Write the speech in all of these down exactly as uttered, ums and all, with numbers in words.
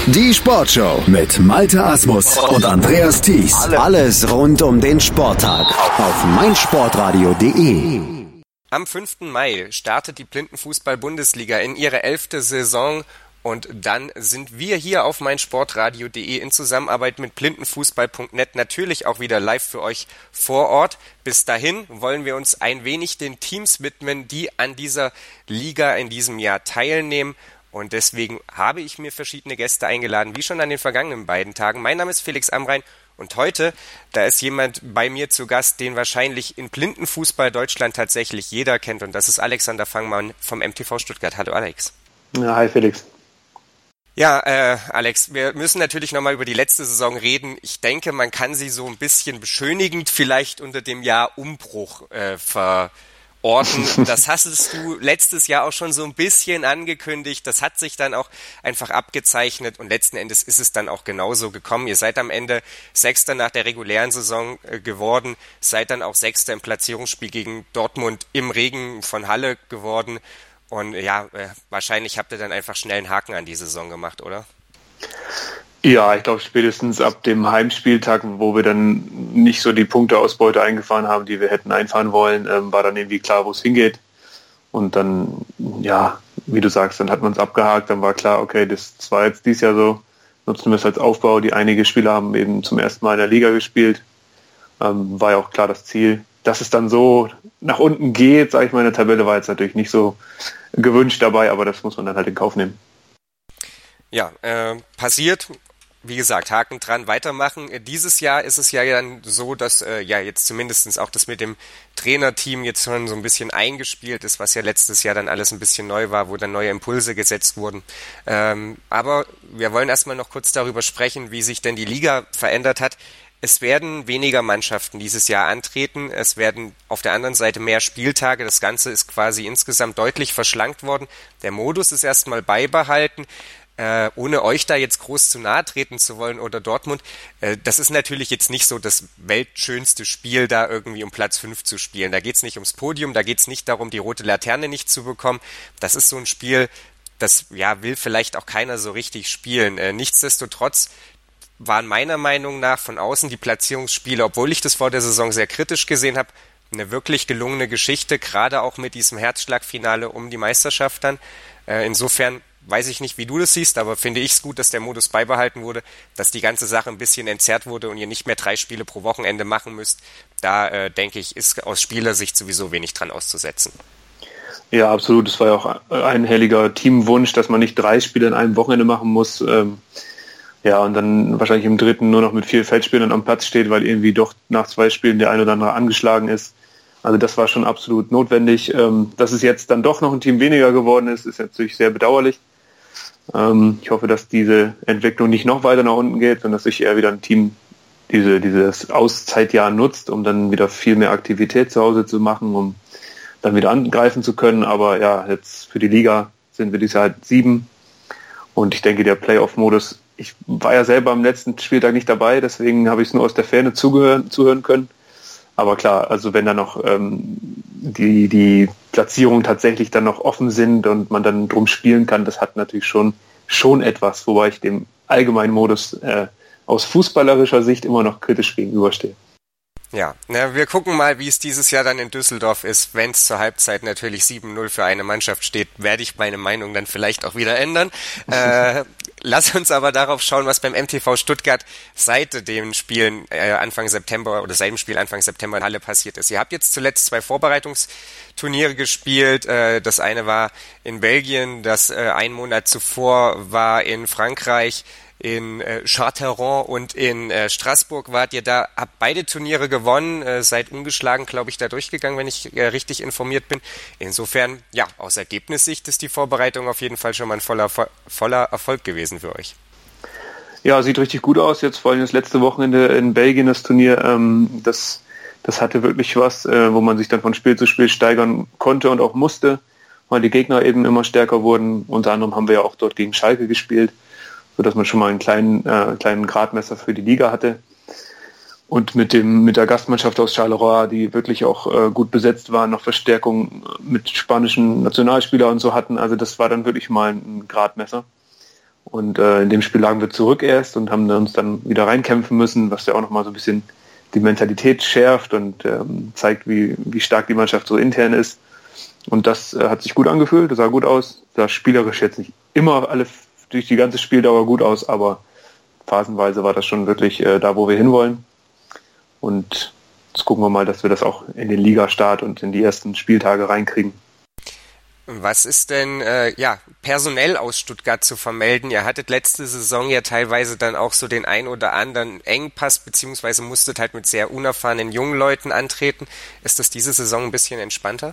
Die Sportshow mit Malte Asmus und Andreas Thies. Alles rund um den Sporttag auf meinsportradio punkt de. Am fünften Mai startet die Blindenfußball-Bundesliga in ihre elfte Saison und dann sind wir hier auf meinsportradio punkt de in Zusammenarbeit mit blindenfußball punkt net natürlich auch wieder live für euch vor Ort. Bis dahin wollen wir uns ein wenig den Teams widmen, die an dieser Liga in diesem Jahr teilnehmen. Und deswegen habe ich mir verschiedene Gäste eingeladen, wie schon an den vergangenen beiden Tagen. Mein Name ist Felix Amrein und heute, da ist jemand bei mir zu Gast, den wahrscheinlich in Blindenfußball Deutschland tatsächlich jeder kennt. Und das ist Alexander Fangmann vom M T V Stuttgart. Hallo Alex. Ja, hi Felix. Ja, äh, Alex, wir müssen natürlich nochmal über die letzte Saison reden. Ich denke, man kann sie so ein bisschen beschönigend vielleicht unter dem Jahr Umbruch äh, ver... Orten. Das hast du letztes Jahr auch schon so ein bisschen angekündigt. Das hat sich dann auch einfach abgezeichnet und letzten Endes ist es dann auch genauso gekommen. Ihr seid am Ende Sechster nach der regulären Saison äh, geworden, seid dann auch Sechster im Platzierungsspiel gegen Dortmund im Regen von Halle geworden und ja, äh, wahrscheinlich habt ihr dann einfach schnell einen Haken an die Saison gemacht, oder? Ja, ich glaube spätestens ab dem Heimspieltag, wo wir dann nicht so die Punkteausbeute eingefahren haben, die wir hätten einfahren wollen, ähm, war dann irgendwie klar, wo es hingeht. Und dann, ja, wie du sagst, dann hat man es abgehakt, dann war klar, okay, das war jetzt dieses Jahr so, nutzen wir es als Aufbau. Die einige Spieler haben eben zum ersten Mal in der Liga gespielt. Ähm, war ja auch klar das Ziel. Dass es dann so nach unten geht, sage ich mal, in der Tabelle war jetzt natürlich nicht so gewünscht dabei, aber das muss man dann halt in Kauf nehmen. Ja, äh, passiert. Wie gesagt, Haken dran, weitermachen. Dieses Jahr ist es ja dann so, dass äh, ja jetzt zumindest auch das mit dem Trainerteam jetzt schon so ein bisschen eingespielt ist, was ja letztes Jahr dann alles ein bisschen neu war, wo dann neue Impulse gesetzt wurden. Ähm, aber wir wollen erstmal noch kurz darüber sprechen, wie sich denn die Liga verändert hat. Es werden weniger Mannschaften dieses Jahr antreten. Es werden auf der anderen Seite mehr Spieltage. Das Ganze ist quasi insgesamt deutlich verschlankt worden. Der Modus ist erstmal beibehalten. Äh, ohne euch da jetzt groß zu nahe treten zu wollen oder Dortmund, äh, das ist natürlich jetzt nicht so das weltschönste Spiel, da irgendwie um Platz fünf zu spielen. Da geht's nicht ums Podium, da geht's nicht darum, die rote Laterne nicht zu bekommen. Das ist so ein Spiel, das ja will vielleicht auch keiner so richtig spielen. Äh, nichtsdestotrotz waren meiner Meinung nach von außen die Platzierungsspiele, obwohl ich das vor der Saison sehr kritisch gesehen habe, eine wirklich gelungene Geschichte, gerade auch mit diesem Herzschlagfinale um die Meisterschaft dann. Äh, insofern weiß ich nicht, wie du das siehst, aber finde ich es gut, dass der Modus beibehalten wurde, dass die ganze Sache ein bisschen entzerrt wurde und ihr nicht mehr drei Spiele pro Wochenende machen müsst. Da, äh, denke ich, ist aus Spielersicht sowieso wenig dran auszusetzen. Ja, absolut. Es war ja auch ein helliger Teamwunsch, dass man nicht drei Spiele in einem Wochenende machen muss. Ähm, ja, und dann wahrscheinlich im dritten nur noch mit vier Feldspielern am Platz steht, weil irgendwie doch nach zwei Spielen der ein oder andere angeschlagen ist. Also das war schon absolut notwendig. Ähm, dass es jetzt dann doch noch ein Team weniger geworden ist, ist natürlich sehr bedauerlich. Ich hoffe, dass diese Entwicklung nicht noch weiter nach unten geht, sondern dass sich eher wieder ein Team diese, dieses Auszeitjahr nutzt, um dann wieder viel mehr Aktivität zu Hause zu machen, um dann wieder angreifen zu können. Aber ja, jetzt für die Liga sind wir dieses Jahr halt sieben. Und ich denke, der Playoff-Modus, ich war ja selber am letzten Spieltag nicht dabei, deswegen habe ich es nur aus der Ferne zugehören, zuhören können. Aber klar, also wenn da noch ähm, die, die Platzierungen tatsächlich dann noch offen sind und man dann drum spielen kann, das hat natürlich schon, schon etwas, wobei ich dem allgemeinen Modus äh, aus fußballerischer Sicht immer noch kritisch gegenüberstehe. Ja, na, wir gucken mal, wie es dieses Jahr dann in Düsseldorf ist. Wenn es zur Halbzeit natürlich sieben null für eine Mannschaft steht, werde ich meine Meinung dann vielleicht auch wieder ändern. äh, lass uns aber darauf schauen, was beim M T V Stuttgart seit dem Spielen äh, Anfang September oder seit dem Spiel Anfang September in Halle passiert ist. Ihr habt jetzt zuletzt zwei Vorbereitungsturniere gespielt. Äh, das eine war in Belgien, das äh, einen Monat zuvor war in Frankreich. In äh, Châtellerault und in äh, Straßburg wart ihr da, habt beide Turniere gewonnen, äh, seid ungeschlagen, glaube ich, da durchgegangen, wenn ich äh, richtig informiert bin. Insofern, ja, aus Ergebnissicht ist die Vorbereitung auf jeden Fall schon mal ein voller, voller Erfolg gewesen für euch. Ja, sieht richtig gut aus. Jetzt vor allem das letzte Wochenende in Belgien, das Turnier, ähm, das, das hatte wirklich was, äh, wo man sich dann von Spiel zu Spiel steigern konnte und auch musste, weil die Gegner eben immer stärker wurden. Unter anderem haben wir ja auch dort gegen Schalke gespielt, sodass man schon mal einen kleinen, äh, kleinen Gradmesser für die Liga hatte. Und mit dem mit der Gastmannschaft aus Charleroi, die wirklich auch äh, gut besetzt waren, noch Verstärkung mit spanischen Nationalspielern und so hatten. Also das war dann wirklich mal ein Gradmesser. Und äh, in dem Spiel lagen wir zurück erst und haben uns dann wieder reinkämpfen müssen, was ja auch nochmal so ein bisschen die Mentalität schärft und ähm, zeigt, wie, wie stark die Mannschaft so intern ist. Und das äh, hat sich gut angefühlt, das sah gut aus. Sah spielerisch jetzt nicht immer alle durch die ganze Spieldauer gut aus, aber phasenweise war das schon wirklich äh, da, wo wir hinwollen. Und jetzt gucken wir mal, dass wir das auch in den Ligastart und in die ersten Spieltage reinkriegen. Was ist denn äh, ja personell aus Stuttgart zu vermelden? Ihr hattet letzte Saison ja teilweise dann auch so den ein oder anderen Engpass, beziehungsweise musstet halt mit sehr unerfahrenen jungen Leuten antreten. Ist das diese Saison ein bisschen entspannter?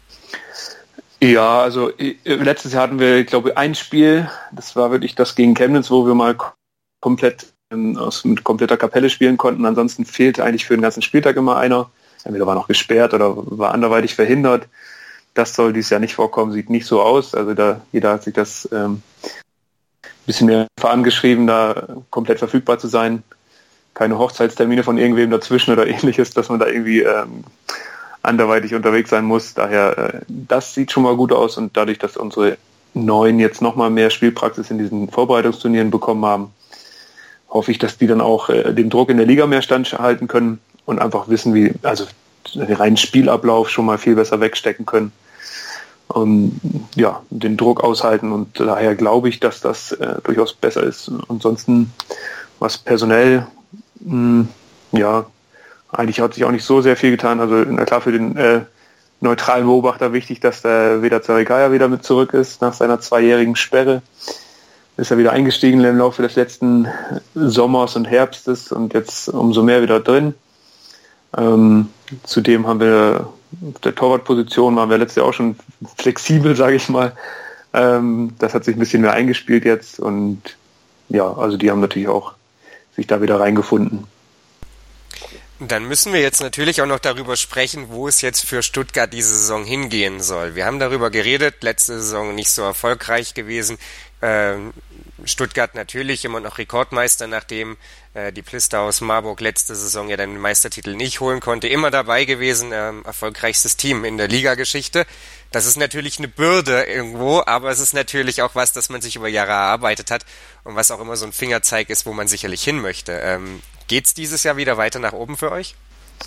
Ja, also letztes Jahr hatten wir, ich glaube, ein Spiel, das war wirklich das gegen Chemnitz, wo wir mal komplett ähm, aus, mit kompletter Kapelle spielen konnten. Ansonsten fehlte eigentlich für den ganzen Spieltag immer einer. Entweder war noch gesperrt oder war anderweitig verhindert. Das soll dieses Jahr nicht vorkommen, sieht nicht so aus. Also da jeder hat sich das ähm, ein bisschen mehr vorangeschrieben, da komplett verfügbar zu sein. Keine Hochzeitstermine von irgendwem dazwischen oder ähnliches, dass man da irgendwie ähm, anderweitig unterwegs sein muss. Daher, äh, das sieht schon mal gut aus und dadurch, dass unsere Neuen jetzt nochmal mehr Spielpraxis in diesen Vorbereitungsturnieren bekommen haben, hoffe ich, dass die dann auch äh, dem Druck in der Liga mehr standhalten können und einfach wissen, wie, also den reinen Spielablauf schon mal viel besser wegstecken können und ja, den Druck aushalten und daher glaube ich, dass das äh, durchaus besser ist. Ansonsten, was personell, mh, ja, eigentlich hat sich auch nicht so sehr viel getan. Also na klar, für den äh, neutralen Beobachter wichtig, dass der Vedat Sarikaya wieder mit zurück ist nach seiner zweijährigen Sperre. Ist er wieder eingestiegen im Laufe des letzten Sommers und Herbstes und jetzt umso mehr wieder drin. Ähm, zudem haben wir auf der Torwartposition waren wir letztes Jahr auch schon flexibel, sage ich mal. Ähm, das hat sich ein bisschen mehr eingespielt jetzt und ja, also die haben natürlich auch sich da wieder reingefunden. Dann müssen wir jetzt natürlich auch noch darüber sprechen, wo es jetzt für Stuttgart diese Saison hingehen soll. Wir haben darüber geredet, letzte Saison nicht so erfolgreich gewesen. Ähm, Stuttgart natürlich immer noch Rekordmeister, nachdem äh, die Plister aus Marburg letzte Saison ja den Meistertitel nicht holen konnte. Immer dabei gewesen, ähm, erfolgreichstes Team in der Ligageschichte. Das ist natürlich eine Bürde irgendwo, aber es ist natürlich auch was, das man sich über Jahre erarbeitet hat und was auch immer so ein Fingerzeig ist, wo man sicherlich hin möchte. Ähm, geht's dieses Jahr wieder weiter nach oben für euch?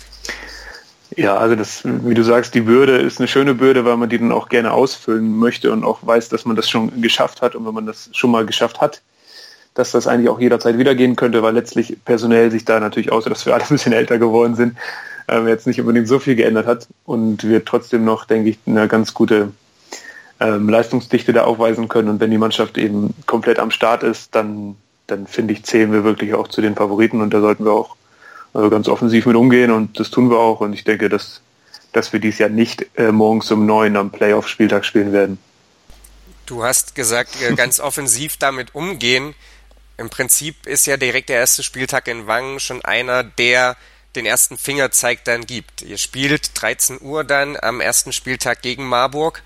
Ja, also das, wie du sagst, die Bürde ist eine schöne Bürde, weil man die dann auch gerne ausfüllen möchte und auch weiß, dass man das schon geschafft hat und wenn man das schon mal geschafft hat, dass das eigentlich auch jederzeit wieder gehen könnte, weil letztlich personell sich da natürlich, außer dass wir alle ein bisschen älter geworden sind, äh, jetzt nicht unbedingt so viel geändert hat und wir trotzdem noch, denke ich, eine ganz gute ähm, Leistungsdichte da aufweisen können und wenn die Mannschaft eben komplett am Start ist, dann, dann finde ich, zählen wir wirklich auch zu den Favoriten und da sollten wir auch also ganz offensiv mit umgehen und das tun wir auch und ich denke, dass, dass wir dieses Jahr nicht äh, morgens um neun am Playoff-Spieltag spielen werden. Du hast gesagt, äh, ganz offensiv damit umgehen. Im Prinzip ist ja direkt der erste Spieltag in Wangen schon einer, der den ersten Fingerzeig dann gibt. Ihr spielt dreizehn Uhr dann am ersten Spieltag gegen Marburg.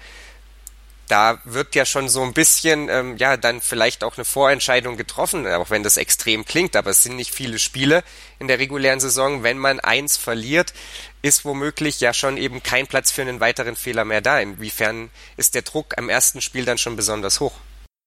Da wird ja schon so ein bisschen, ähm, ja, dann vielleicht auch eine Vorentscheidung getroffen, auch wenn das extrem klingt, aber es sind nicht viele Spiele in der regulären Saison. Wenn man eins verliert, ist womöglich ja schon eben kein Platz für einen weiteren Fehler mehr da. Inwiefern ist der Druck am ersten Spiel dann schon besonders hoch?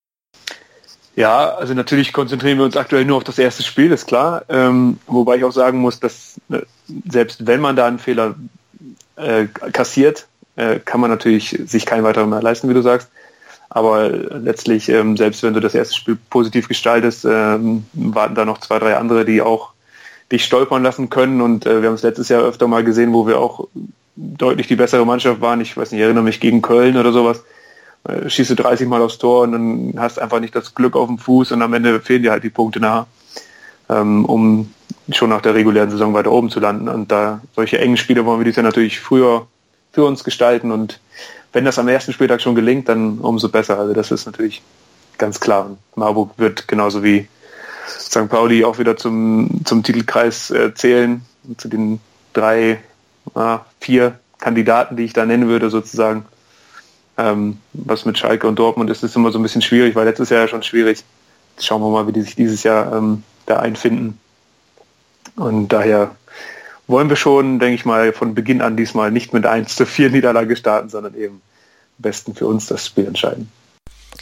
Ja, also natürlich konzentrieren wir uns aktuell nur auf das erste Spiel, ist klar. Ähm, wobei ich auch sagen muss, dass äh, selbst wenn man da einen Fehler äh, kassiert, kann man natürlich sich keinen weiteren mehr leisten, wie du sagst. Aber letztlich, ähm, selbst wenn du das erste Spiel positiv gestaltest, ähm, warten da noch zwei, drei andere, die auch dich stolpern lassen können. Und äh, wir haben es letztes Jahr öfter mal gesehen, wo wir auch deutlich die bessere Mannschaft waren. Ich weiß nicht, ich erinnere mich gegen Köln oder sowas. Äh, schießt du dreißig Mal aufs Tor und dann hast einfach nicht das Glück auf dem Fuß und am Ende fehlen dir halt die Punkte nachher, ähm, um schon nach der regulären Saison weiter oben zu landen. Und da solche engen Spiele wollen wir dieses Jahr natürlich früher für uns gestalten und wenn das am ersten Spieltag schon gelingt, dann umso besser. Also das ist natürlich ganz klar. Und Marburg wird genauso wie Sankt Pauli auch wieder zum, zum Titelkreis äh, zählen, zu den drei, äh, vier Kandidaten, die ich da nennen würde sozusagen. Ähm, was mit Schalke und Dortmund ist, ist immer so ein bisschen schwierig, weil letztes Jahr ja schon schwierig. Jetzt schauen wir mal, wie die sich dieses Jahr ähm, da einfinden. Und daher wollen wir schon, denke ich mal, von Beginn an diesmal nicht mit eins zu vier Niederlage starten, sondern eben am besten für uns das Spiel entscheiden.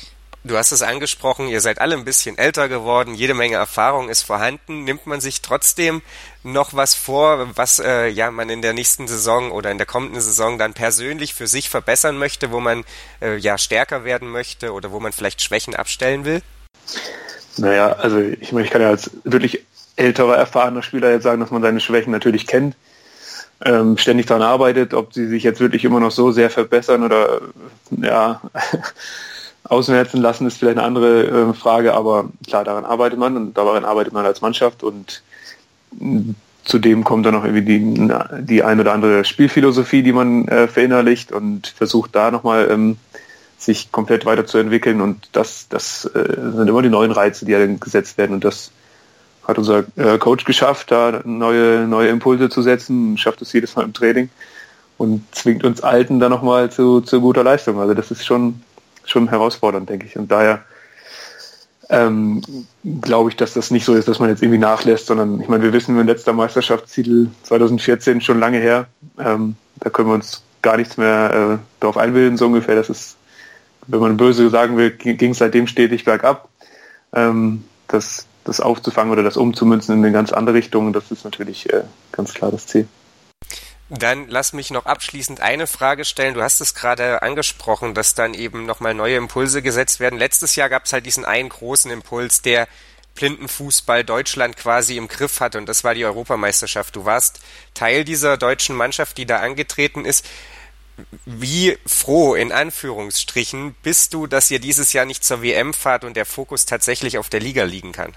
Du hast es angesprochen, ihr seid alle ein bisschen älter geworden, jede Menge Erfahrung ist vorhanden. Nimmt man sich trotzdem noch was vor, was äh, ja man in der nächsten Saison oder in der kommenden Saison dann persönlich für sich verbessern möchte, wo man äh, ja stärker werden möchte oder wo man vielleicht Schwächen abstellen will? Naja, also ich meine, ich kann ja als wirklich älterer, erfahrener Spieler jetzt sagen, dass man seine Schwächen natürlich kennt, ähm, ständig daran arbeitet, ob sie sich jetzt wirklich immer noch so sehr verbessern oder ja ausmerzen lassen, ist vielleicht eine andere äh, Frage, aber klar, daran arbeitet man und daran arbeitet man als Mannschaft und mh, zudem kommt dann noch irgendwie die, die ein oder andere Spielphilosophie, die man äh, verinnerlicht und versucht da nochmal ähm, sich komplett weiterzuentwickeln und das, das äh, sind immer die neuen Reize, die dann gesetzt werden und das hat unser äh, Coach geschafft, da neue, neue Impulse zu setzen, schafft es jedes Mal im Training und zwingt uns Alten dann nochmal zu, zu guter Leistung. Also das ist schon schon herausfordernd, denke ich. Und daher ähm, glaube ich, dass das nicht so ist, dass man jetzt irgendwie nachlässt, sondern ich meine, wir wissen, mein letzter Meisterschaftstitel zwanzig vierzehn schon lange her. Ähm, da können wir uns gar nichts mehr äh, darauf einbilden, so ungefähr. Das ist, wenn man böse sagen will, ging es seitdem stetig bergab. Ähm, das, das aufzufangen oder das umzumünzen in eine ganz andere Richtung, das ist natürlich äh, ganz klar das Ziel. Dann lass mich noch abschließend eine Frage stellen. Du hast es gerade angesprochen, dass dann eben nochmal neue Impulse gesetzt werden. Letztes Jahr gab es halt diesen einen großen Impuls, der Blindenfußball Deutschland quasi im Griff hatte und das war die Europameisterschaft. Du warst Teil dieser deutschen Mannschaft, die da angetreten ist. Wie froh, in Anführungsstrichen, bist du, dass ihr dieses Jahr nicht zur W M fahrt und der Fokus tatsächlich auf der Liga liegen kann?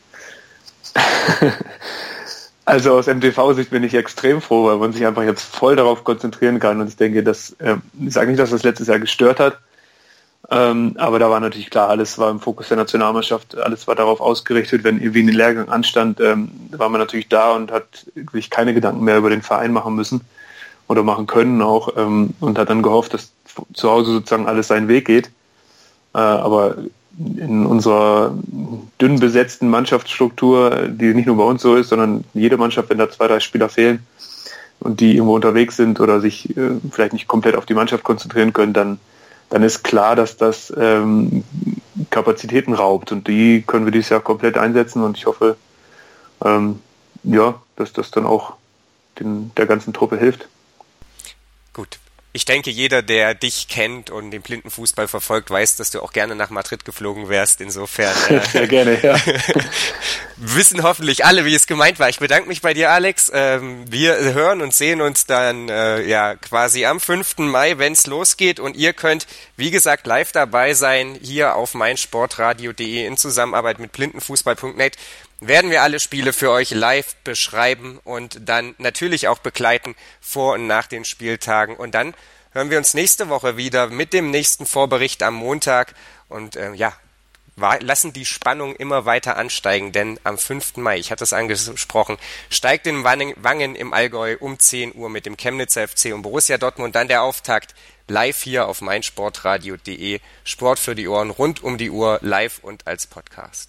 Also aus M T V-Sicht bin ich extrem froh, weil man sich einfach jetzt voll darauf konzentrieren kann. Und ich denke, dass, äh, ich sage nicht, dass das letztes Jahr gestört hat, ähm, aber da war natürlich klar, alles war im Fokus der Nationalmannschaft, alles war darauf ausgerichtet, wenn irgendwie ein Lehrgang anstand, ähm, war man natürlich da und hat sich keine Gedanken mehr über den Verein machen müssen oder machen können auch ähm, und hat dann gehofft, dass zu Hause sozusagen alles seinen Weg geht. Äh, aber in unserer dünn besetzten Mannschaftsstruktur, die nicht nur bei uns so ist, sondern jede Mannschaft, wenn da zwei, drei Spieler fehlen und die irgendwo unterwegs sind oder sich äh, vielleicht nicht komplett auf die Mannschaft konzentrieren können, dann, dann ist klar, dass das ähm, Kapazitäten raubt und die können wir dieses Jahr komplett einsetzen und ich hoffe, ähm, ja, dass das dann auch den, der ganzen Truppe hilft. Gut. Ich denke, jeder, der dich kennt und den Blindenfußball verfolgt, weiß, dass du auch gerne nach Madrid geflogen wärst. Insofern äh, sehr gerne, ja. wissen hoffentlich alle, wie es gemeint war. Ich bedanke mich bei dir, Alex. Ähm, wir hören und sehen uns dann äh, ja quasi am fünften Mai, wenn es losgeht. Und ihr könnt, wie gesagt, live dabei sein hier auf meinsportradio punkt de in Zusammenarbeit mit blindenfußball punkt net. Werden wir alle Spiele für euch live beschreiben und dann natürlich auch begleiten vor und nach den Spieltagen. Und dann hören wir uns nächste Woche wieder mit dem nächsten Vorbericht am Montag. Und äh, ja, lassen die Spannung immer weiter ansteigen, denn am fünften Mai, ich hatte es angesprochen, steigt in Wangen im Allgäu um zehn Uhr mit dem Chemnitzer F C und Borussia Dortmund dann der Auftakt live hier auf meinsportradio punkt de. Sport für die Ohren, rund um die Uhr, live und als Podcast.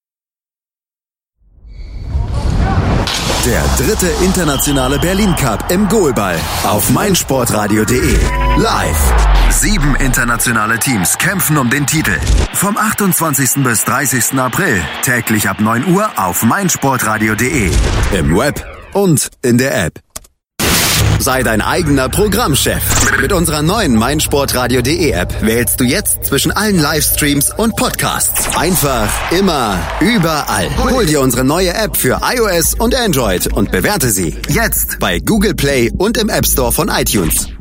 Der dritte internationale Berlin Cup im Goalball auf meinsportradio punkt de. Live. Sieben internationale Teams kämpfen um den Titel. Vom achtundzwanzigsten bis dreißigsten April. Täglich ab neun Uhr auf meinsportradio punkt de. Im Web und in der App. Sei dein eigener Programmchef. Mit unserer neuen meinsportradio punkt de App wählst du jetzt zwischen allen Livestreams und Podcasts. Einfach, immer, überall. Hol dir unsere neue App für iOS und Android und bewerte sie jetzt bei Google Play und im App Store von iTunes.